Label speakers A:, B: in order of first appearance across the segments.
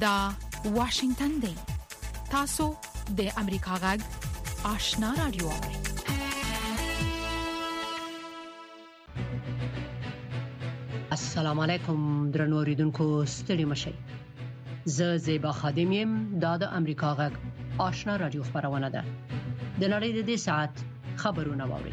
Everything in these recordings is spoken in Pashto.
A: دا واشنگتن دی. تاسو د امریکا غږ آشنا رادیو.
B: السلام علیکم درنو اوریدونکو، ستړي مشئ. زه زیبا خادم یم. دا د امریکا غږ آشنا رادیو خبرونه ده. د نړۍ د دې ساعت خبرونه واورئ.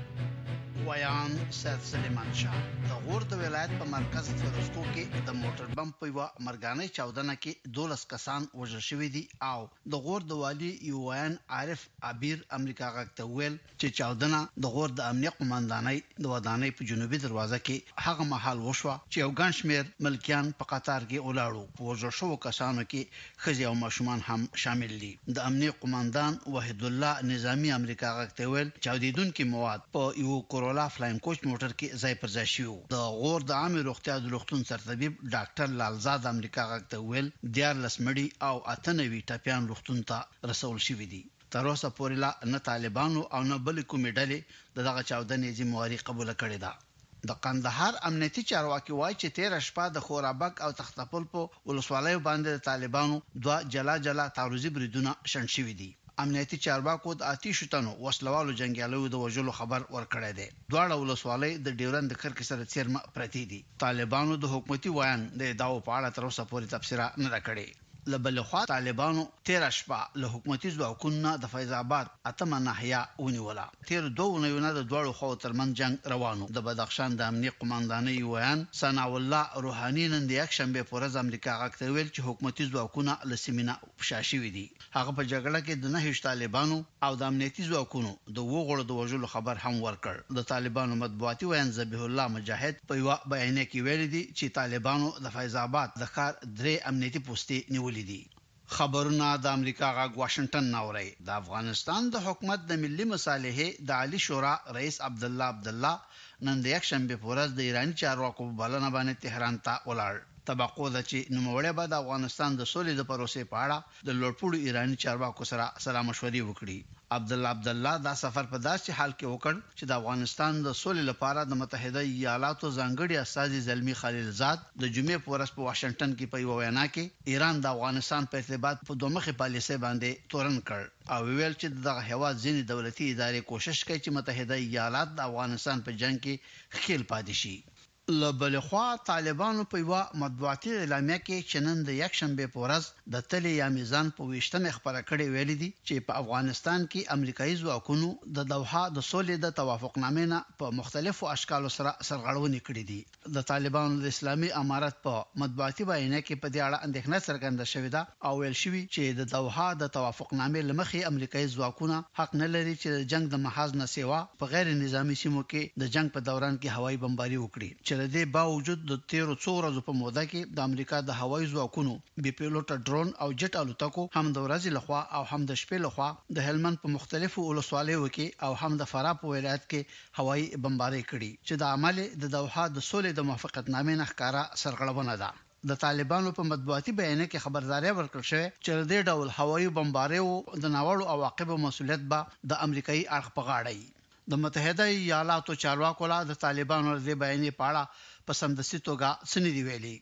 C: ویان سید سلیمان شاه د غور د ولایت په مرکز فرستو کې د موټر بم په یو مرګانه چاودنه کې 12 کسان وژل شوي دي او د غور د والی یوان عارف عبیر امریکا غږ ته ویل چې چاودنه د غور د امنیت قومندانۍ د ودانۍ په جنوبي دروازه کې هغه مهال وشوه چې یو ګڼ شمېر ملکیان په قطار کې ولاړو. په وژل شوو کسانو کې ښځې او ماشومان هم شامل دي. د امنیت قومندان وحید الله نظامی امریکا غږ ته ویل چاودیدونکي مواد په یو کورولا فلاین کوچ موټر کې ځای پر ځای شو. د غور د عامه روغتیا د روغتون سرطبيب ډاکټر لالزاد امریکا غږ ته ویل 14 مړي او 98 ټپيان روغتون ته رسول شوي دي. تر اوسه پورې لا نه طالبانو او نه بل کومې ډلې دغه چاودنې ذمہواری قبول کړې ده. د قندهار امنیتي چارواکي وایي چې 13 شپه د خورابک او تختپل په ولسوالیو باندې د طالبانو دوه جلا تعرضي بریدونه شنډ شوي دي. امنیتي چارواکو د آتش شتنو وسلوالو جنگیالو د وژلو خبر ورکړی دی. دواړه ولسوالۍ د ډیورند د کرکې سره څیرمه پرتی دي. طالبانو د حکومتي ویان د داو په اړه تر اوسه پورې تفسیر نه راکړي. لبل خوا طالبانو 13 شپه له حکومتي ځواکونو د فیض آباد اتمه ناحیه ونیوله. تیر 2 اونیونه د دوړو خو ترمن جنگ روانو. د بدخشان د امنیت قومندانۍ ویان ثنا الله روحاني نن د یک شنبه پورز امریکا غږ ته ویل چې حکومتي ځواکونه لسمینه فشاشي دي. هغه په جګړه کې د 9 طالبانو او د امنیتي ځواکونو د وګړو د وژلو خبر هم ورکړ. د طالبانو مطبوعاتي ویان ذبیح الله مجاهد په یو بیان کې ویل دي چې طالبانو د فیض آباد د ښار 3 امنیتي پوسټې نیولې دي. خبرونه د امریکا غږ واشنگټن ناوړي. د افغانستان د حکومت د ملي مصالحې د عالی شورا رئیس عبدالله نن د یک شنبه پورز د ایرانی چارواکو په بلنه باندې تهران ته ولاړ. توقع ده چې نوموړی به د افغانستان د سولې د پروسې په اړه د لوړپوړو ایرانی چارواکو سره سلا مشورې وکړي. عبدالله دا سفر په داسې حال کې وکړ چې د افغانستان د سولې لپاره د متحده ایالاتو ځانګړي استازي زلمی خلیلزاد د جمعې په ورځ په واشنگټن کې په یو وینا کې ایران د افغانستان په ارتباط په دوه مخې پالیسۍ باندې تورن کړ او ویل چې دغه هیواد ځینې دولتي ادارې کوشش کوي چې متحده ایالات د افغانستان په جنگ کې ښکیل پاتې شي. لبلخوا طالبانو په یو مطبوعاتي اعلامیه کې چنن د یک شنبه په ورځ د تل یا میزان په وشتمه خبره کړې ویل دي چې په افغانستان کې امریکایي ځواکونو د دوحه د سولې د توافقنامې نه په مختلفو اشکالو سره سرغړونې کړې دي. د طالبانو د اسلامي امارت په مطبوعاتي بیان کې په دې اړه اندېښنه څرګنده شوې ده او ویل شوی چې د دوحه د توافقنامې لمخې امریکایي ځواکونه حق نه لري چې د جنگ د محاذ نه سیوا په غیر نظامی سیمو کې د جنگ په دوران کې هوایي بمباري وکړي. د دې باوجود د 13 ورځو په موده کې د امریکا د هوایي ځواکونو بي پیلوټ ډرون او جټ الوتکو هم د ورځې لخوا او هم د شپې لخوا د هلمند په مختلفو ولسوالیو کې او هم د فراه په ولایت کې هوایي بمباري کړي چې د عمل د دوحه د سولې د موافقتنامې نه ښکارا سرغړونه ده. د طالبانو په مطبوعاتي بیان کې خبرداري ورکړل شوې چې د ډول هوایي بمباري او د ناوړو عواقبو مسؤلیت به د امریکایي اړخ په غاړه وي. د متحده ایالاتو چارواکو لا د طالبانو د بیان په اړه په سمدستي توګه سندې ویلي.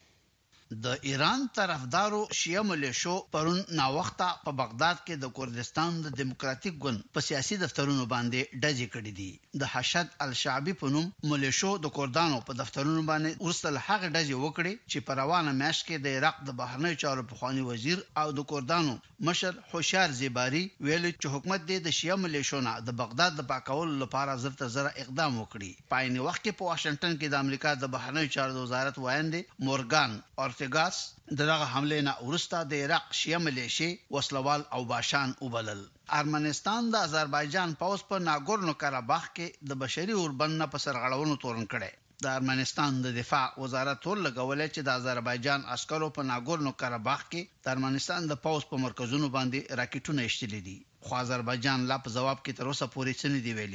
C: د ایران طرفدارو شیعه ملیشو پرون نا وخته په بغداد کې د کردستان د دیموکراتیک ګوند په سیاسي دفترونو باندې ډزې کړې دي. د حشد الشعبي په نوم ملیشو د کردانو په دفترونو باندې ورسره هغه ډزې وکړې چې په روانه میاشت کې د عراق د بهرنیو چارو پخوانی وزیر او د کردانو مشر هوشیار زیباری ویل چې حکومت د شیعه ملیشو نه د بغداد د پاکولو لپاره زره اقدام وکړي. په عین وخت کې په واشنگټن کې د امریکا د بهرنیو چارو وزارت وایند مورګان اورتګاس دغه حمله نه ورسته د عراق شیعه ملیشي وسلوال او باشان وبلل. ارمنستان د آذربایجان پوز په ناګورنو کاراباخ کې د بشري اوربند نه په سرغړونو تورن کړي. د ارمنستان د دفاع وزارت ورلګولې چې د آذربایجان عسکرو په ناګورنو کاراباخ کې د ارمنستان د پوز په مرکزونو باندې راکټونه ایستلې دي. خو آذربایجان لا په جواب کې تر اوسه پورې څه نه دی ویلي.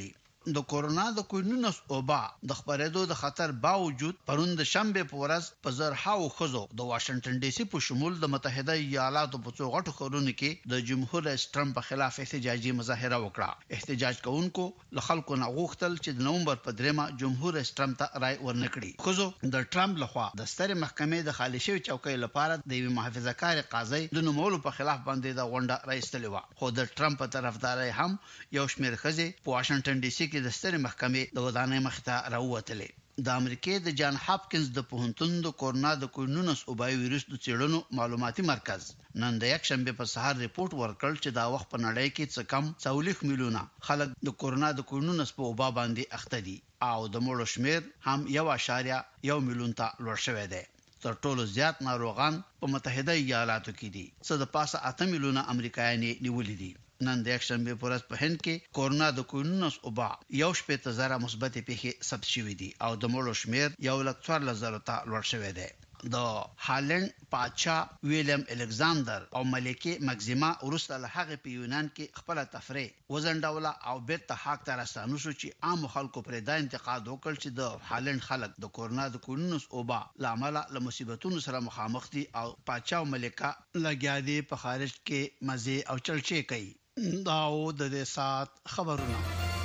C: د کورونا د کوینونس وبا د خبرېدو د خطر باوجود پرون د شنبه په ورځ په زرهاو خزو د واشنگټن ډي سي په شمول د متحده ایالاتو په څو غټو ښارونو کې د جمهور رئیس ټرمپ په خلاف احتجاجي مظاهره وکړه. احتجاج کوونکو له خلکو نه غوښتل چې د نومبر په 3 جمهور رئیس ټرمپ ته رائے ورنکړي. خزو د ټرمپ لخوا د ستر محکمې د خالي شوی چوکۍ لپاره د یو محافظه‌کار قاضي د نومولو په خلاف باندې د غونډه راځتلې و. خو د ټرمپ په طرفداري هم یو شمېر خزي په واشنگټن ډي سي کې د ستر محکمې د ودانۍ مخ ته راووتلې. د امریکای د جان هاپکینز د پوهنتون د کورونا د کوینونس وبای ویروس د څېړنو معلوماتي مرکز نن د یک شنبه په سهار ریپورت ورکړ چې دا وخت په نړۍ کې څه کم 40 میلیونه خلک د کورونا د کوینونس په وبا باندې اخته دي او د مړو شمیر هم 1.1 میلیون ته لوړ شوی دی. تر ټولو زیات ناروغان په متحده ایالاتو کې دي څه د پاسه 8 میلیونه امریکایان نیولې دي. نن د یک شنبه په ورځ په هند کې کورونا د کوینونس وبا 1.0 مثبت پیښې ثبت شوې دي او د مړو شمیر 1.4 ته لوړ شوی دی. د هالند پاچا ویلیام الکساندر او ملکه مګزیما ورسته له هغه په یونان کې خپل تفریح وزنډوله او بیرته حق ته راستانو شو چې عام خلکو پر دا انتقاد وکړ چې د هالند خلک د کورونا د کوینونس وبا لامل له مصیبتونو سره مخامخ دي او پاچا او ملکه لګیا دي په خارج کې مزه او چلچې کوي. داو د دې سات خبرونه.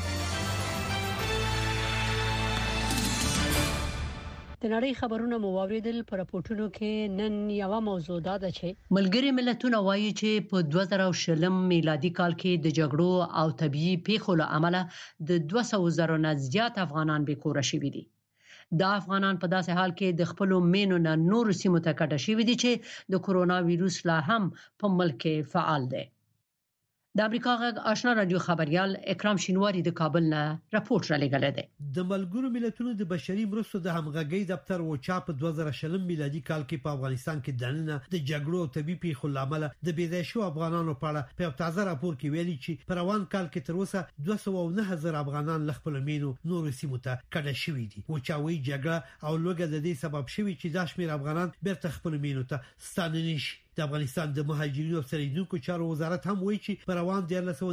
B: د نړۍ خبرونه مو واوریدل. په راپورټونو کې نن یو موضوع ده چې ملګری ملتونه وایي چې په 2020 میلادي کال کې د جګړو او طبيعي پیښو له امله د 200,000 نه زیات افغانان بې کور شوي دي. دا افغانان په داسې حال کې د خپل مینو نه نور سیمو ته کډه شوي دي چې د کورونا وایروس لا هم په ملک کې فعال دی. د امریکا غږ آشنا رادیو خبريال اکرام شینواری د کابل نه راپورټ را لګل دی.
D: د ملګرو ملتونو د بشري مرستو د همغږي دفتر وچا په 2020 میلادي کال کې په افغانستان کې دننه د جګړو او طبي پیښو لامل د بيځای شو افغانانو په اړه په تازه راپور کې ویلي چې په روان کال کې تر اوسه 209,000 افغانان له خپل مینو نور سیمو ته کډه شوي دي. وچاوي جګړه او لوګه د دې سبب شوي چې د شمیر افغانان بیرته خپل مینو ته ستانه نشي. د افغانستان د مهاجرینو او ستنیدونکو چارو وزارت هم وایي چې په روان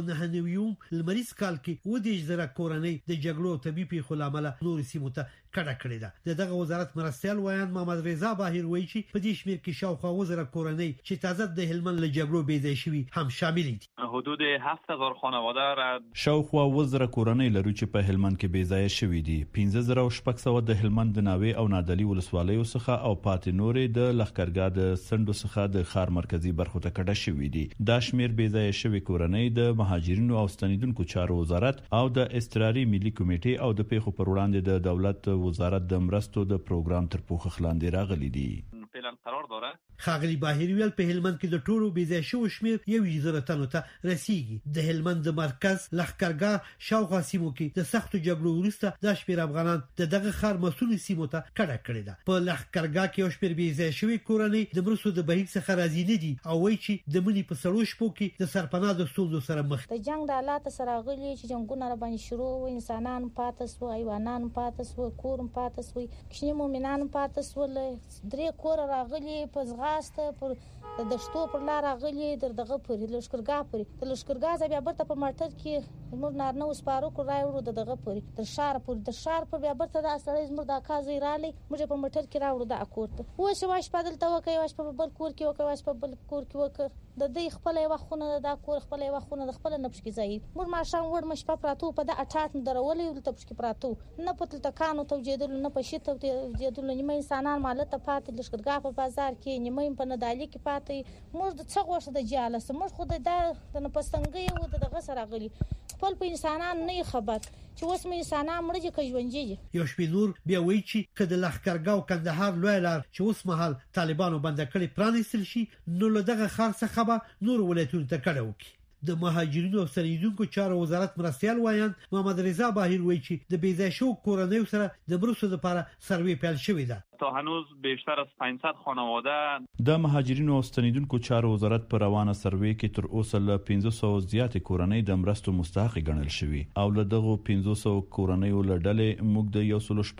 D: 1999 لمریز کال کې 10,000 کورنۍ د جګړو او طبي پیښو لامل نور سیمو ته کډه کړې ده. دغه وزارت مرستيال وایي محمد رضا باهر وایي چې په دې شمیر کې شاوخوا 1000 کورنۍ چې تازه د هلمند له جګړو بيځای شوي هم شامل دي.
E: حدود 7000 خانواده را
F: شاوخوا 1000 کورنۍ لري چې په هلمند کې بيځای شوي دي. 15600 د هلمند د ناوې او نادلی ولسوالیو څخه او پاتې نورې د لخرګاه د سندو څخه د خار مرکزی برخو ته کډه شوې دي. دا شمیر بيځای شوی کورنۍ د مهاجرینو او ستنیدونکو چارو وزارت او د استراري ملي کمیټې او د پیښو پر وړاندې د دولت وزارت د مرستو د پروګرام تر پوښښ لاندې راغلي دي.
E: پلان قرار داره.
D: خاغلی باهری ویل په هلمند کې د ټولو بيځای شو شمیر 1,000 تنو ته رسیدي. د هلمند د مرکز لخرګاه شاوخوا سیمو کې د سختو جګړو وروسته د شمیر افغانان دغه خار مسول سیمو ته کډه کړې ده. په لخرګاه کې شمیر بيځای شوی کورنۍ د مرستو د بهیر څخه راځي نه دي او وایي چې د منی په سلو شپو کې د سرپناه د ستونزو سره مخ
G: د جنگ د حالات سره غلي چې جنگونه را باندې شروع و، انسانان پاتې سو، حیوانان پاتې سو، کورم پاتې سو، کښنی مومنان پاتې سو، درې کور راغلي په زغاسته پر د شتو پر لار غلي دغه پر لشکرګاه پر د لشکرګاه بیا برته په مارټر کې موږ نارنه وسپارو کو راوړو دغه پر د شار پر بیا برته د اصلي زموږ د کازي رالي موږ په مارټر کې راوړو د اکورت و شو واش پدل ته وکي واش په بل کور کې وکي واش په بل کور کې وکي د دې خپل وخونه د کور خپل وخونه د خپل نفس کې ځای موږ ما شام ور مش په پراتو په د 88 درولې ته پښ کې پراتو نه پتل تکانو توجیدل نه په شته توجیدل نیمه انسانان مالته پاتې لشکرګاه په بازار کې نیمه په ندالي کې پاتې موږ د څه غوښه د جالس موږ خو د نپستنګي او دغه سره غلي خپل په انسانان نه خبر چې اوس مې انسانان مړ دي کژونجي
D: یو شپینور بیا وایي چې کله لخرګاه او کندهار لوی لار چې اوس مهال طالبانو بند کړي پرانیستل شي نو له دغه خار څخه به نور ولایتونو ته کډه وکړي. د مهاجرینو او ستنیدونکو چارو وزارت مرستيال وایي محمد رضا باهر وایي چې د بيځای شو کورنۍ سره د مرستو لپاره سروې پیل شوې ده.
E: تا هنوز بیشتر از 500 خانواده
F: د مهاجرینو او ستنیدونکو چارو وزارت پر روانه سروې کې تر اوسه له 500 زیات کورنۍ د مرستو مستحق ګڼل شوي او له دغه 500 کورنۍ ولډلې موږ د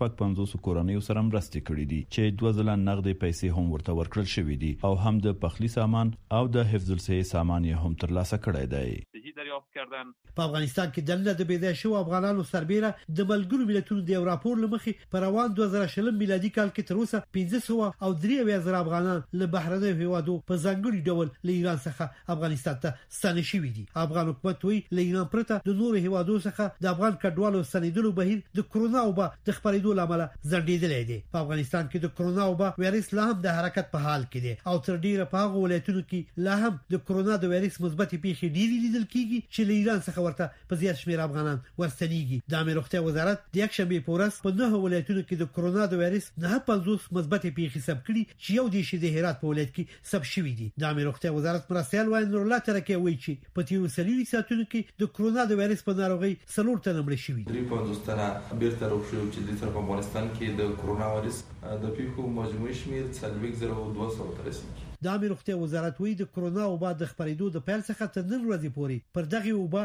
F: 150 کورنۍ سره مرستې کړې دي چې 2 ځله نغدي پیسې هم ورته ورکړل شوې دي او هم د پخلی سامان او د حفظ الصحه سامان یې هم ترلاسه کړی دی.
E: اعتراف کردن.
D: په افغانستان کې د بيځای شو افغانانو سربېره د ملګرو ملتونو د راپور لمخې په روان 2020 میلادي کال کې تر اوسه 1503 افغانان له بهرنیو هیوادو په ځانګړي ډول له ایران څخه افغانستان ته ستانه شوي دي. افغان حکومت وی له ایران پرته د نورو هیوادو څخه د افغان کډوالو ستنیدلو بهیر د کرونا وبا د خپرېدو لامل ځنډېدلی دی. په افغانستان کې د کرونا وبا وایرس لا هم د حرکت په حال کې دی او تر ډیره په هغه ولایتونو کې لا هم د کرونا د وایرس مثبت پیښې ډېرې لیدل کیږي چې له ایران څخه ورته په زیات شمېر افغانان ورستنیږي. د امیر روغتیا وزارت د یک شنبه په ورځ په 9 ولایتونو کې د کرونا د وایرس 950 مثبت پیښې ثبت کړي چې یو د شې د هرات په ولایت کې ثبت شوې دي. د امیر روغتیا وزارت مرستیال وای نور الله ترکي وایي چې په تیرو سلیری ساتونو کې د کرونا د وایرس په ناروغي 3 تنه مړ شوي دي.
H: 350 تنه بیرته روغ شوي چې د په افغانستان کې د کرونا وایرس د پیښو مجموعي شمېر 4200 ته رسیدي.
D: د امیر روغتیا وزارت وایي د کرونا وبا د خپرېدو د پیل څخه تر نن ورځې پورې پر دغه وبا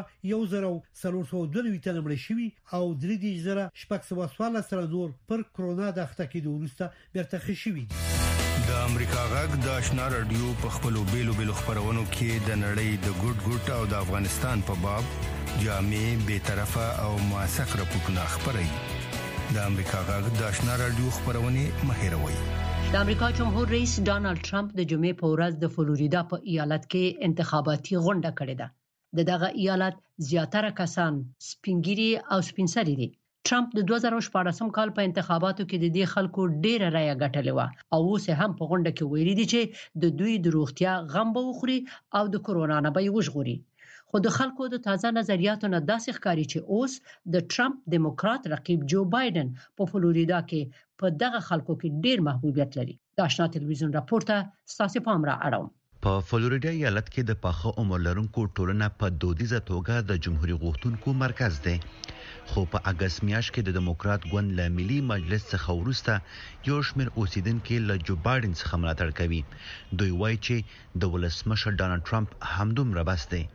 D: 1492 تنه مړ شوي او 3614 سره نور پر کرونا د اخته کېدو وروسته بیرته ښه شوي دي.
I: د امریکا غږ د آشنا رادیو په خپلو بیلو خبرونو کې د نړۍ د ګډ او د افغانستان په باب جامع به طرفه او موثق راپورټونه خبري. د امریکا غږ د آشنا رادیو خبرونه مهیروي.
B: د امریکا جمهور رئیس ډانلډ ټرمپ د جمعې په ورځ د فلوریدا په ایالت کې انتخاباتي غونډه کړې ده. دغه ایالت زیاتره کسان سپینګری او سپینسري دي. ټرمپ د 2014 کال په انتخاباتو کې د دې خلکو ډیره رایه ګټلې و او اوس هم په غونډه کې ویلي دي چې د دوی د روغتیا غم به وخوري او د کرونا نه به وژغوري. خو د خلکو د تازه نظریاتو نه داسې ښکاري چې اوس د ټرمپ دیموکرات رقیب جو بایدن په فلوریدا کې په دغه خلکو کې ډیر محبوبیت لري. د آشنا ټلویزیون راپورټه ستاسو پام را اړوم.
J: په فلوریدا ایالت کې د پاخه عمر لرونکو ټولنه په دودیزه توګه د جمهوریت غوښتونکو مرکز دی. خو په اگست میاشت کې د دیموکرات ګوند له ملي مجلس څخه وروسته یو شمېر اوسیدونکو له جو بایدن څخه ملاتړ کوي. دوی وایي چې د ولسمشر ډانلډ ټرمپ همدومره بس دی.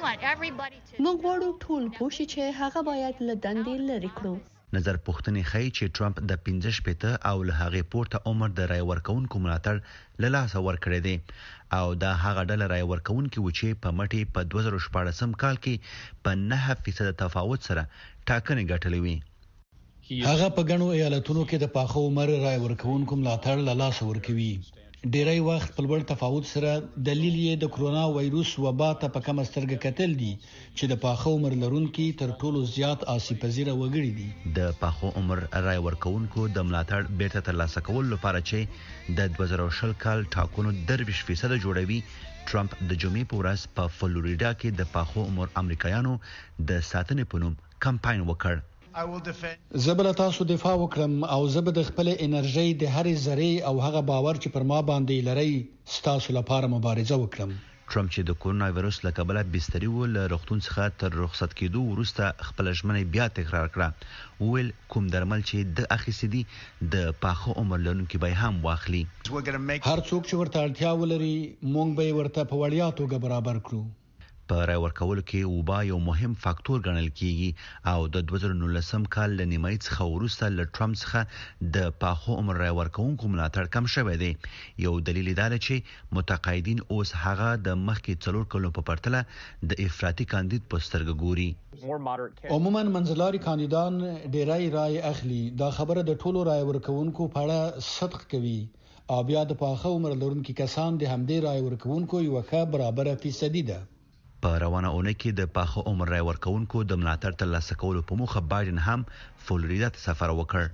K: موږ غواړو ټول پوه شي چې هغه باید له دندې لرې کړو.
J: نظر پوښتنې ښیي چې ټرمپ د 15 او له هغې پورته عمر د رای ورکونکو ملاتړ له لاسه ورکړی دی او دا هغه ډله رای ورکونکي و چې په مټې په 2014 کال کې په 9% تفاوت سره ټاکنې ګټلې وي.
L: هغه په ګڼو ایالتونو کې د پاخه عمر رای ورکونکو ملاتړ له لاسه ورکوي. ډیری وخت په لوړ تفاوت سره دلیل یې د کرونا وایروس وبا ته په کم سترګه کتل دي چې د پاخه عمر لرونکو تر ټولو زیات آسیب پذیره وګړي دي.
J: د پاخه عمر رای ورکونکو د ملاتړ بیرته ترلاسه کول لپاره چې د 2020 کال ټاکنو 30% جوړوي. ټرمپ د جمعې په ورځ په فلوریدا کې د پاخه عمر امریکایانو د ساتنې په نوم کمپاین وکړ.
L: زبر تاسو دفاع وکړم او زبر د خپل انرژي د هرې ذره او هغه باور چې پر ما باندې لري تاسو لپاره مبارزه وکړم.
J: ټرمپ چې د کرونا وایروس له کبله بستري و له روغتون څخه تر رخصت کېدو وروسته خپل ژمنه بیا تکرار کړه. ویل کوم درمل چې د اخیستي دي د پاخه عمر لرونکو به هم واخلي.
L: هر څوک چې ورته اړتیا ولري مونږ به ورته په وړیا توګه برابر کړو.
J: په رای ورکولو کې وبا یو مهم فاکتور ګڼل کیږي او د 2019 کال ل نیمایي څخه وروسته ل ټرمپ څخه د پاخه عمر رای ورکونکو ملاتړ کم شوی دی. یو دلیل دا دی چې متقاعدین اوس هغه د مخکې 4 کلونو په پرتله د افراطي کاندید په سترګه ګوري.
L: عموما منځلاري کاندیدان ډیرای رای اخلي. دا خبره د ټولو رای ورکونکو په اړه صدق کوي او بیا د پاخه عمر لرونکو کسان د همدې رای ورکونکو یو ښه برابر فیصدي ده.
J: په روانه اونۍ کې د پاخه عمر رای ورکونکو د ملاتړ ترلاسه کولو په موخه بایدن هم فلوریدا ته سفر وکړ.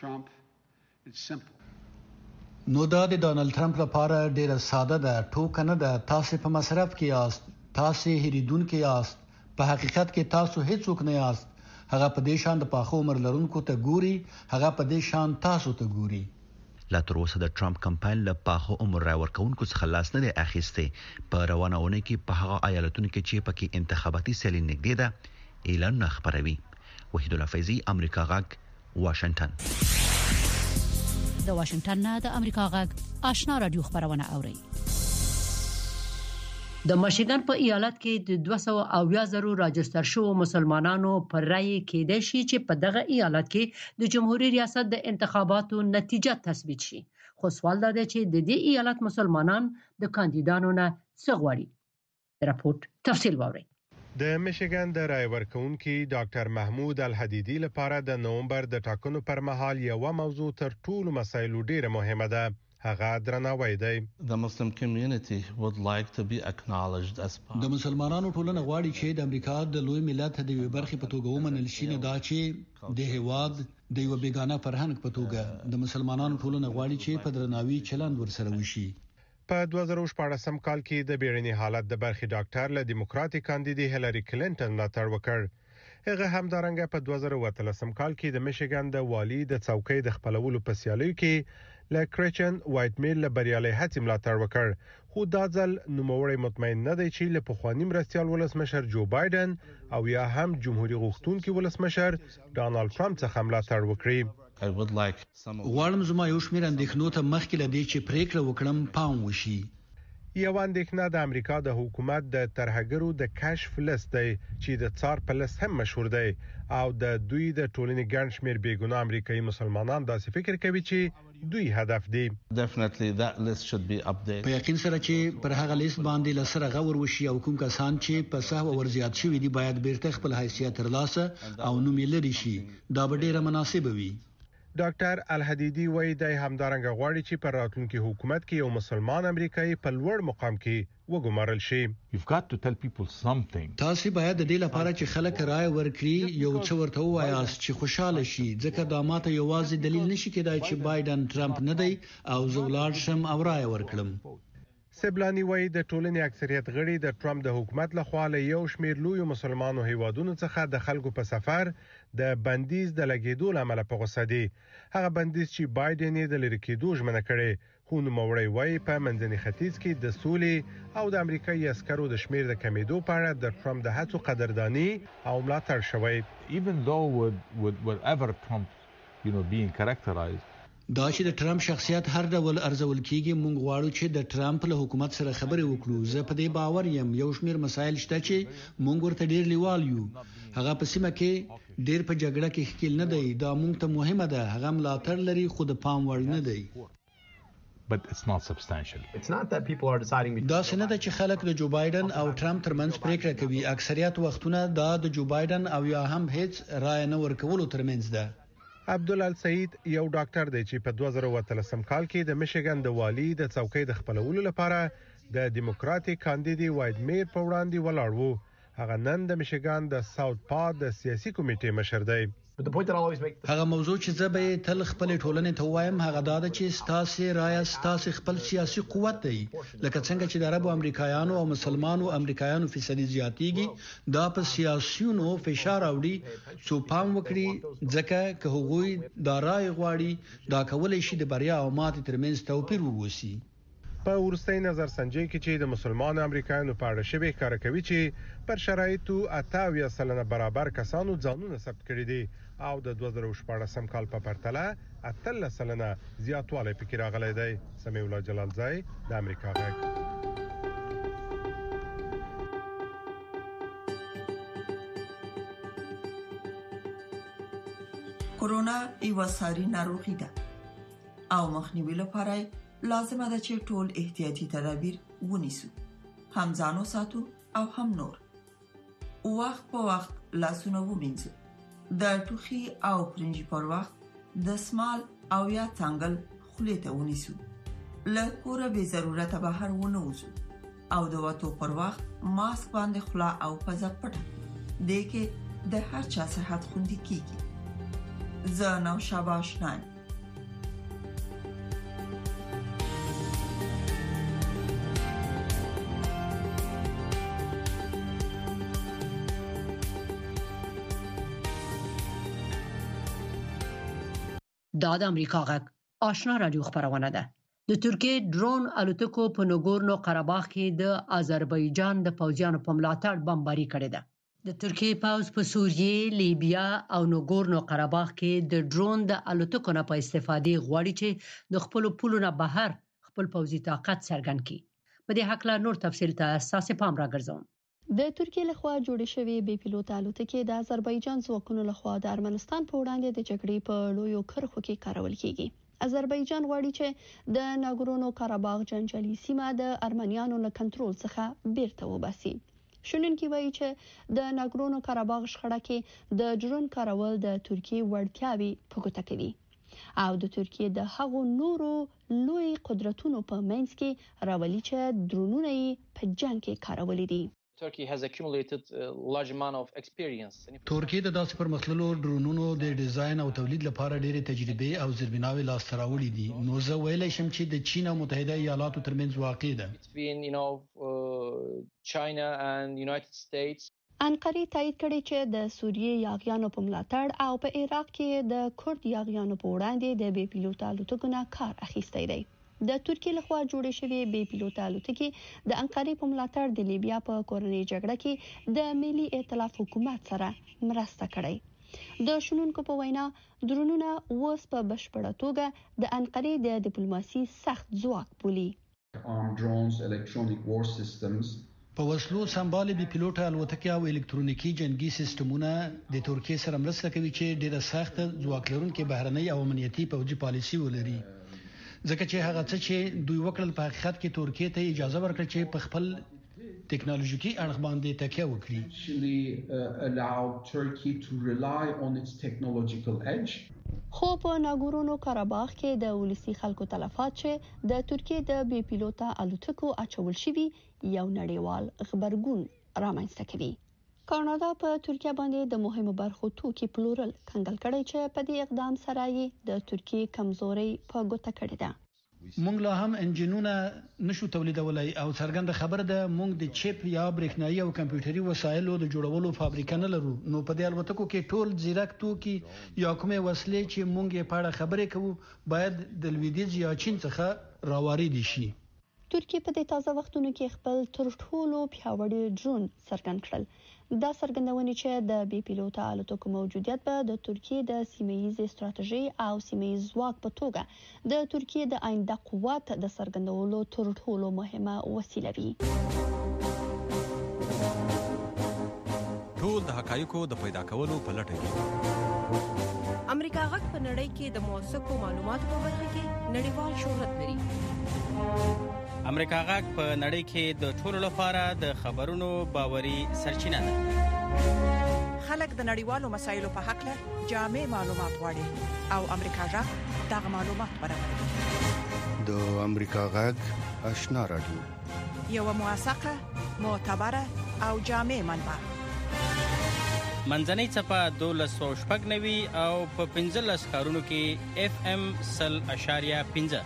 L: نو دا د ډانلډ ټرمپ لپاره ډیره ساده ده. ټوکنه ده تاسو په مصرف کې یاست، تاسو هریدونکو یاست، په حقیقت کې تاسو هیڅوک نه یاست. هغه په دې شان د پاخه عمر لرونکو ته ګوري، هغه په دې شان تاسو ته ګوري.
J: لا تر اوسه د ټرمپ کمپاین له پاخه عمر رای ورکونکو څخه لاس نه دی اخیسته. په روانه اونۍ کې په هغه ایالتونو کې چې پکې انتخاباتي سیالي نږدې ده اعلان خبروي. وحید الله فیضی، امریکا غږ، واشنگټن.
A: د واشنگټن نه د امریکا غږ آشنا رادیو خبرونه اوري.
B: د مشیګن په ایالت کې د 200,000 راجستر شو مسلمانانو پر رائے کېدای شي چې په دغه ایالت کې د جمهوریت ریاست د انتخاباتو نتیجه تثبیت شي. خو سوال دا دی چې د دې ایالت مسلمانان د کاندیدانو نه څه غواړي. راپورټ تفصیل واورئ.
M: د میشیګن د رای ورکونکو ډاکټر محمود الحدیدی لپاره د نومبر د ټاکنو پر مهال یو موضوع تر ټولو مسایلو ډیره مهمه ده. هغه درناوی دی.
N: The Muslim community would like to be acknowledged as part.
L: د مسلمانانو ټولنه غواړي چې د امریکا د لوی ملت د یوې برخې په توګه ومنل شي، نه دا چې د هیواد د یو بیگانه فرهنګ په توګه. د مسلمانانو ټولنه غواړي چې په درناوي چلند ورسره وشي.
M: په 2014 کال کې د بیړني حالت د برخې ډاکټر له دیموکراتیک کاندیدې هیلری کلینټن ملاتړ وکړ. هغه همدارنګه په 2013 کال کې د میشیګن د والی د څوکۍ د خپلولو په سیالي کې له کریچن وایټ میل له بریالي هڅې ملاتړ وکړ. خو دا ځل نوموړی مطمئن نه دی چې له پخوانی مرستيال ولسمشر جو بایدن او یا هم جمهوریت غوښتونکي ولسمشر ډانلډ ټرمپ څخه ملاتړ وکړي.
L: غواړم زما یو شمېر اندېښنو ته مخکې لدی چې پریکړه وکړم پام وشي.
M: یو اندېښنه د امریکا د حکومت د ترهګرو د کشف لیست دی چې د څار په لیست هم مشهور دی او د دوی د ټولنې ګڼ شمېر بیګناه امریکایي مسلمانان داسې فکر کوي چې دوی هدف دي.
N: Definitely that list should be updated.
L: په یقین سره چې پر هغه لیست باندې لسره غور وشي او کوم کسان چې په سهو ورزيات شوي دي باید بیرته خپل حیثیت ترلاسه او نوم یې لري شي. دا به ډیره مناسبه وي.
M: ډاکټر الحدیدی وایي د همدارنګه غواړي چې پر راتلونکي حکومت کې یو مسلمان امریکایي په لوړ مقام کې وګمارل شي.
L: تاسو باید د دې لپاره چې خلک رائے ورکړي یو څه ورته وایاست چې خوشاله شي، ځکه دا ماته یوازې دلیل نشي کېدای چې بایدن ټرمپ نه دی او زولار شم او رائے ورکړم.
M: سبلانی وایي د ټولنې اکثریت غړي د ټرمپ د حکومت لخوا له یو شمېر لوی مسلمانو هیوادونو څخه د خلکو په سفر د بندیز د لګیدو لامل په غوسه دي. هغه بندیز چې بایدن یې د لری کېدو ژمنه کړې، خو نوموړی وایي په منځني ختیځ کې د سولې او د امریکایي عسکرو د شمېر د کمیدو په اړه د ټرمپ د هڅو قدرداني او ملاتړ شوی.
O: Even though whatever Trump being characterized
L: دا چې د ټرمپ شخصیت هر ډول ارزول کیږي، مونږ غواړو چې د ټرمپ له حکومت سره خبرې وکړو. زه په دې باور یم یو شمېر مسایل شته چې مونږ ورته ډیر لیوال یو. هغه په سیمه کې ډیر په جګړه کې ښکیل نه دی. دا مونږ ته مهمه ده. هغه ملاتړ لري خو د پام وړ نه دی.
O: But it's not substantial.
P: It's not that people are deciding
L: دا څنګه ده چې خلک د جو بایدن او ټرمپ ترمنځ پریکړه کوي. اکثریت وختونه دا د جو بایدن او یا هم هیڅ رائے نه ورکولو ترمنځ ده.
M: عبدالسعید یو ډاکټر دی چې په 2013 کال کې د میشیګن د والی د څوکۍ د خپلولو لپاره د دیموکراتیک کاندید وایټ میر په وړاندې ولاړ وو. هغه نن د میشیګن د ساوث پارک د سیاسي کمیټې مشر دی.
L: هغه موضوع چې زه به تل خپل ټولنې ته وایم هغه دا ده چې ستاسو رائے ستاسو خپل سیاسي قوت دی. لکه څنګه چې د عربو امریکایانو او مسلمانو امریکایانو فیصدي زیاتیږي، دا په سیاسيونو فشار راوړي. سو پام وکړي ځکه که هغوی دا رائے غواړي دا کولای شي د بریا او ماتې ترمنځ توپیر ووسی.
M: په ورستۍ نظر سنجي کې چې د مسلمان امریکایانو په اړه شبي ښکار کوي چې پر شرایطو 88% برابر کسانو ځانونه ثبت کړي دي او د 2014 کال په پرتله 18% زیاتوالی پکې راغلی دی. سمیع الله جلالزای د امریکا غږ.
Q: کورونا یو ساري ناروغي ده او مخنیوي لپاره لازمه ده چې ټول احتیاطي تدابیر ونیسو، هم ځانو ساتو او هم نور. وخت په وخت لاسونه ومینځو. د ټوخي او پرنجي پر وخت د سمال او یا څنګل خولې ته ونیسو. له کوره به ضرورت بهر ونه وځو او د وټو پر وخت ماسک باندې خلا او پزه پټه دې کې د هر چا صحت خوندي کیږي. زه نو شاباش نه
B: دا د امریکا غږ آشنا رادیو خبرونه ده. د ترکیه ډرون الوتکو په نګورنو قره‌باغ کې د آذربایجان د پوځیانو په ملاتړ بمباري کړې ده. د ترکیه پوځ په سوریه، لیبیا او نګورنو قره‌باغ کې د ډرون د الوتکو نه په استفادې غواړي چې د خپل پولو نه بهر خپل پوځي طاقت څرګند کړي. په دې حق لا نور تفصیل ته اساس پام راګرځوم.
K: د ترکیه لخوا جوړې شوې بې پیلوټ الوتکې د آذربایجان ځواکونو لخوا د ارمنستان په وړاندې د جګړې په لویو کرښو کې کارول کیږي. آذربایجان غواړي چې د ناګورنو قره‌باغ جنجالي سیمه د ارمنیانو له کنټرول څخه بیرته وباسي. شنونکي وایي چې د ناګورنو کاراباغ شخړه کې د ډرون کارول د ترکیې وړتیاوي په ګوته کوي او د ترکیې د هغو نورو لوی قدرتونو په منځ کې راولي چې ډرونونه یې په جنگ کې کارولي دي.
L: ترکیه د داسې پرمختللو ډرونونو د ډیزاین او تولید لپاره ډېرې تجربې او زیربناوي لاسته راوړي دي. نو زه ویلای شم چې د چین او متحده ایالاتو ترمنځ واقع ده.
K: انقره تایید کړي چې د سوریې یاغیانو په ملاتړ او په عراق کې د کورد یاغیانو په وړاندې د بې پیلوټه الوتکو نه کار اخیستی دی. د ترکیې لخوا جوړې شوې بې پیلوټه الوتکې د انقره په ملاتړ د لیبیا په کورنۍ جګړه کې د ملي ائتلاف حکومت سره مرسته کړې. د شنونکو په وینا ډرونونه اوس په بشپړه توګه د انقره د ډیپلوماسي سخت ځواک بولي.
L: په وسلو سمبال بي پیلوټه الوتکې او الکترونیکي جنگي سیستمونه د ترکیې سره مرسته کوي چې ډېره سخت ځواک لرونکي بهرنۍ او امنیتي پوځي پالیسي ولري. ځکه چې هغه څه چې دوی وکړل په حقیقت کې ترکیې ته اجازه ورکړه چې په خپل ټکنالوژیکي اړخ باندې تکیه وکړي.
K: خو په ناګورنو کاراباغ کې د ولسی خلکو تلفات چې د ترکیې د بي پیلوټه الوتکو اچول شوی یو نړیوال خبرګون رامنځته کوي. کاناډا په ترکیه باندې د مهمو برخو توکي پلورل کنګل کړي چې په دې اقدام سره یې د ترکیې کمزوري په ګوته کړې ده.
L: مونږ لا هم انجینونه نشو تولیدولای او څرګنده خبره ده مونږ د چیپ یا برېښنایي او کمپیوټري وسایلو د جوړولو فابریکه نه لرو. نو په دې الوتکو کې ټول زیرک توکي یا کومه وسلې چې مونږ یې په اړه خبرې کوو باید د لویدیځ یا چین څخه راوارد شي.
K: ترکیه په دې تازه وختونو کې خپل تر ټولو پیاوړی ډرون څرګند کړل. دا څرګندونه چې د بي پیلوټه الوتکو موجودیت به د ترکیې د سیمه‌ییزې ستراتیژي او سیمه‌ییز ځواک په توګه د ترکیې د آینده قوت د څرګندولو تر ټولو مهمه وسیله وي.
P: ټول د حقایقو د پیدا کولو په لټه کې
R: امریکا غږ په نړۍ کې د موثقو معلوماتو په برخه کې نړیوال شهرت لري.
S: امریکا غږ په نړۍ کې د ټولو لپاره د خبرونو باوري سرچینه ده.
R: خلک د نړیوالو مسایلو په حق له جامع معلومات غواړي او امریکا غږ دغه معلومات برابروي.
I: د امریکا غږ آشنا رادیو
R: یو موثقه، معتبره او جامع منبع.
S: منځنۍ چپه 1290 او په 15 ښارونو کې FM 100.5.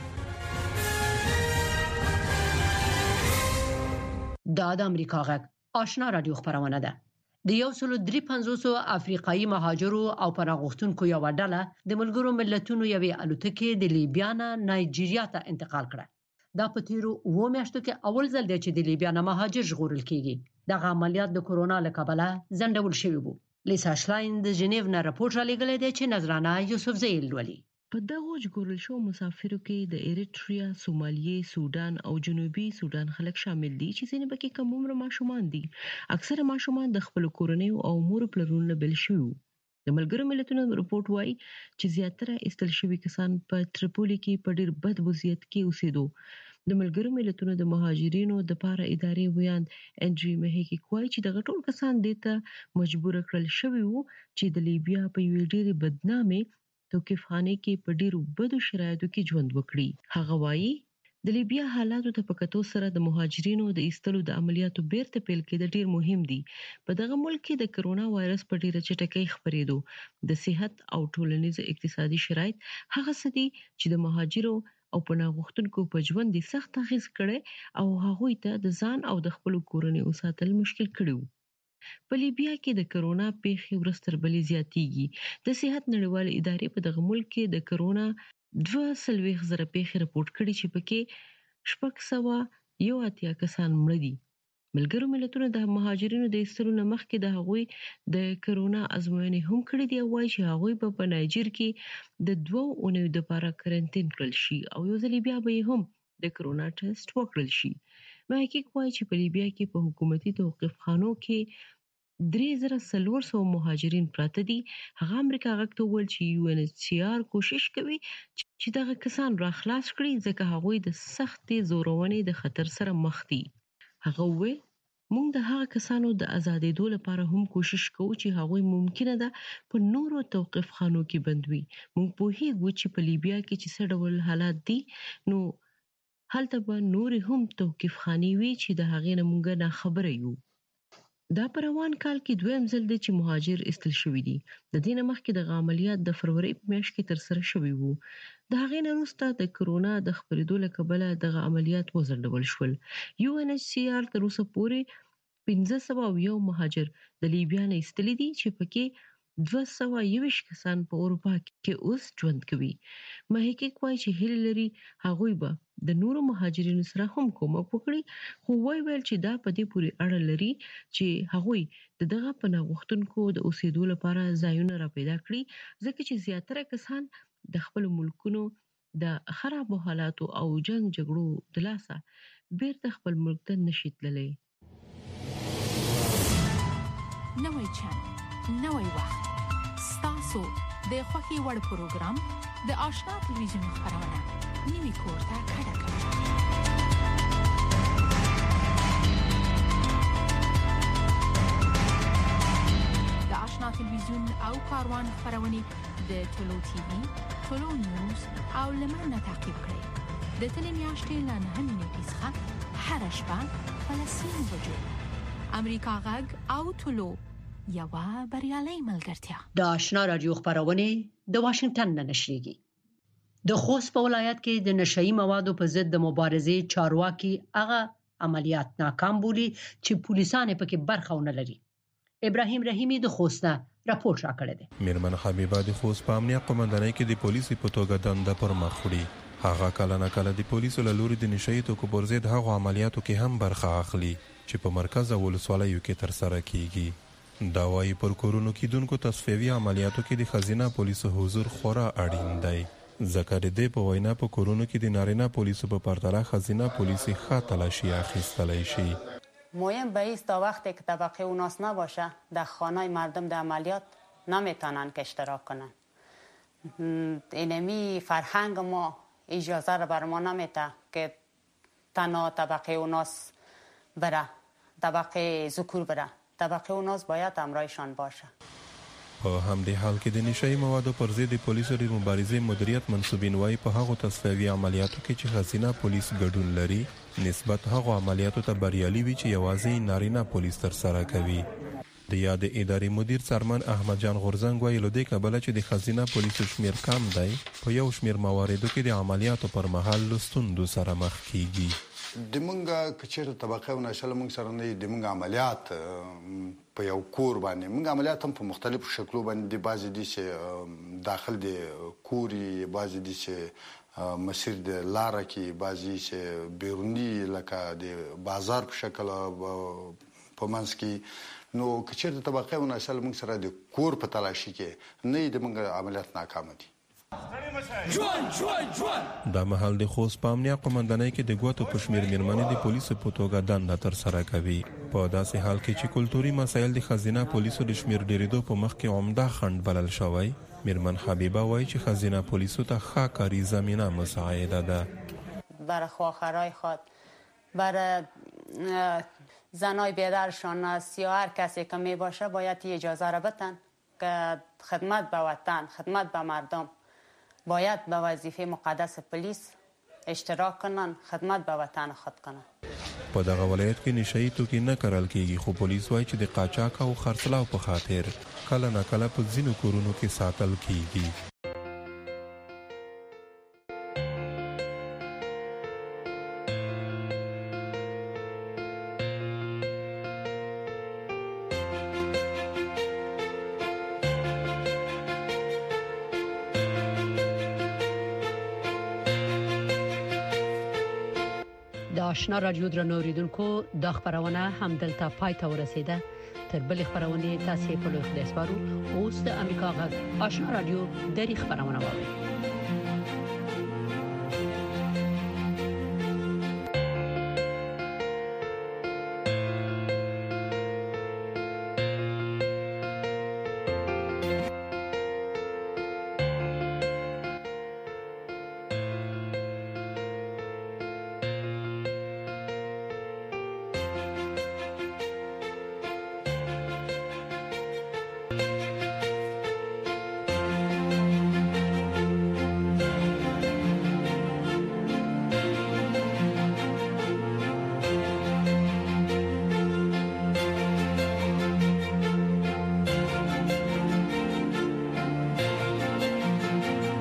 B: دا د امریکا غږ آشنا رادیو خبرونه ده. د 153 افریقایي مهاجرو او پناهغوښتونکو یو ډله د ملګرو ملتونو یوې الوتکې د لیبیا نه نایجیریا ته انتقال کړه. دا په تیرو 2 میاشتو کې اول ځل دی چې د لیبیا نه مهاجر ژغورل کیږي. دغه عملیات د کورونا له کبله ځنډول شوی وو. لیسا شلاین د جنیو نه راپور را لېږلی دی چې نظرانه یوسفزۍ لولي.
T: په دغه ژغورل شو مسافرو کې د ایریټریا، سومالیې، سودان او جنوبي سودان خلک شامل دي چې ځینې پکې کم عمر ماشومان دي. اکثره ماشومان د خپل کورنیو او مور پلرونو بل شوي. د ملګرو ملتونو رپورت وایي چې زیاتره استل شوي کسان په تریپولي کې په ډېر بد وضعیت کې اوسېدو. د ملګرو ملتونو د مهاجرینو د لپاره ادارې ویاند انډری مهیکی کوي چې دغه ټول کسان دې ته مجبور کړل شوي وو چې د لیبیا په یوې ډېرې بدنامې توقیفخانه کې په ډېرو بدو شرایطو کې ژوند وکړي. هغه وایي د لیبیا حالاتو ته په کتو سره د مهاجرینو د ایستلو د عملیاتو بیرته پیل کېدل ډېر مهم دي. په دغه ملک کې د کرونا وایرس په ډېره چټکۍ خپرېدو. د صحت او ټولنیز اقتصادي شرایط هغه څه دي چې د مهاجرو او پناهغوښتونکو په ژوند دي سخت اغېز کړي او هغوی ته د ځان او د خپل کورنۍ ساتل مشکل کړي. په لیبیا کې د کرونا پیښې ورځ تر بلې زیاتېږي. د صحت نړیوالې ادارې په دغه ملک کې د کرونا 2,000 پیښې راپورټ کړي چې پکې 681 کسان مړه دي. ملګرو ملتونو د مهاجرینو د ایستلو نه مخکې د هغوی د کرونا ازموینې هم کړې دي او وایي چې هغوی په نایجر کې د 2 اونیو لپاره کرنټین کړل شي او یو ځل بیا به هم د کرونا ټیسټ وکړل شي. محقق وایي چې په لیبیا کې په حکومتي توقیفخانو کې 3,400 مهاجرین پراته دي. هغه امریکا غږ ته وویل چې UNHCR کوشش کوي چې دغه کسان راخلاص کړي ځکه هغوی د سختې زورونې د خطر سره مخ دي. هغه وویل موږ د هغه کسانو د آزادېدو لپاره هم کوشش کوو چې هغوی ممکنه ده په نورو توقيف خانو کې بندوي. موږ پوهیږو چې په لیبیا کې چې څه ډول حالات دي نو هلته به نور هم توقيف خانې وي چې د هغې نه موږ نه خبره یو. دا په روان کال کې دویم ځل دی چې مهاجر ایستل شوي دي. د دې نه مخکې دغه عملیات د فروری په میاشت کې ترسره شوي وو. د هغې نه وروسته د کرونا د خپرېدو له کبله دغه عملیات وځنډول شول. UNHCR تر اوسه پورې 1501 مهاجر د لیبیا نه ایستلي دي چې پکې 221 کسان په اروپا کې اوس ژوند کوي. محقق وایي چې هیله لري هغوی به د نورو مهاجرینو سره هم کومک وکړي، خو ویل چې دا په دې پورې اړه لري چې هغوی دغه پناه غوښتونکو د اوسېدو لپاره ځایونه را پیدا کړي، ځکه چې زیاتره کسان د خپل ملکونو د خرابو حالاتو او جنگ جګړو د لاسه بیرته خپل ملک ته نشي تللی.
A: نوی چینل، نوی وخت، ستاسو د خوښي وړ پروګرام د آشنا ټلویزیون خبرونه نوی کور ته کډه کړئ. د آشنا ټلویزیون او کاروان خبرونه د ټولو ټي وي، ټولو نیوز او لمنه تعقیب کړئ. د تلې میاشتې له 9 نیټې څخه هر شپه په 10 بجو امریکا غږ او ټولو یوه بریالۍ ملګرتیا.
B: د آشنا رادیو خبرونه د واشنگټن نه نشریږي. د خوست په ولایت کې د نشئی موادو په ضد د مبارزې چارواکي هغه عملیات ناکام بولی چې پولیسان پکې برخه ونه لري. ابراهیم رحیمی د خوست نه راپور راکړی دی.
U: میرمن حبیبه د خوست په امنیت قومندانۍ کې د پولیسو په توګه دنده پر مخ وړي. هغه کله نه کله د پولیسو له لوري د نشئی توکو پر ضد هغه عملیاتو کې هم برخه اخلي چې په مرکز او ولسوالیو کې ترسره کیږي. دا وايي پر کورونو کېدونکو تصفیوي عملیاتو کې د خزینه پولیسو حضور خورا اړین دی. ځکه د دې په وینا په کورونو کې د نارینه پولیسو په پرتله خزینه پولیسی ښه تلاشی اخیستلی شي.
V: مهم به است تا وقتی که طبقه اوناس نباشه در خانه مردم در عملیات نمیتونن که اشتراک کنن. اینمی فرهنگ ما اجازه را بر ما نمیده که تنها طبقه اوناس بره، طبقه ذکور بره. طبقه اوناس باید همراهشان باشه.
U: په همدې حال کې د نشئی موادو پر ضد پولیسو د مبارزې مدیریت منسوبین وايي په هغو تصفیوي عملیاتو کې چې خزینه پولیس ګډون لري نسبت هغو عملیاتو ته بریالي وي چې یوازې نارینه پولیس ترسره کوي. د یاد ادارې مدیر څرمن احمد جان غورزنګ وایي له دې کبله چې د خزینه پولیسو شمیر کم دی په یو شمیر مواردو کې د عملیاتو پر مهال له ستونزو سره مخ کیږي.
W: د مونږه کچېره طبقه ونشل مونږ سره نه د مونږ عملیات په یو کور باندې مونږ عملیات هم په مختلفو شکلو باندې بعضې دي چې داخل د کوري، بعضې دي چې مسیر د لاره کې، بعضې چې بیروني لکه د بازار په شکل په منځ کې. نو کچېره طبقه ونشل مونږ سره د کور په تلاشي کې نه د مونږ عملیات ناکامه دي.
U: دا مهال د خوست په امنیت قومندانۍ کې د ګوتو په شمیر میرمنې د پولیسو په توګه دنده ترسره کوي. په داسې حال کې چې کلتوري مسایل د خزینه پولیسو د شمیر ډیریدو په مخ کې عمده خنډ بلل شوی، میرمن حبیبه وایي چې خزینه پولیسو ته ښه کاري زمینه مساعده ده.
V: برای خواهرای خود، برای زنای بیدرشان است یا هر کسی که می باشه باید اجازه را بدن که خدمت به وطن، خدمت به مردم، باید به وظیفه مقدس پلیس اشتراک کنن، خدمت به وطن خود کنن.
U: په دغه ولایت کې نشئی توکي نه کرل کیږي، خو پولیس وایي چې د قاچاق او خرڅلاو په خاطر کله نه کله په ځینو کورونو کې ساتل کیږي.
B: آشنا رادیو درنو اوریدونکو د خبرونه هم دلته پای ته ورسیده. تر بل خبرونه تاسو په لوخ د اسپارو اوس د امریکا غږ آشنا رادیو د خبرونه واوري.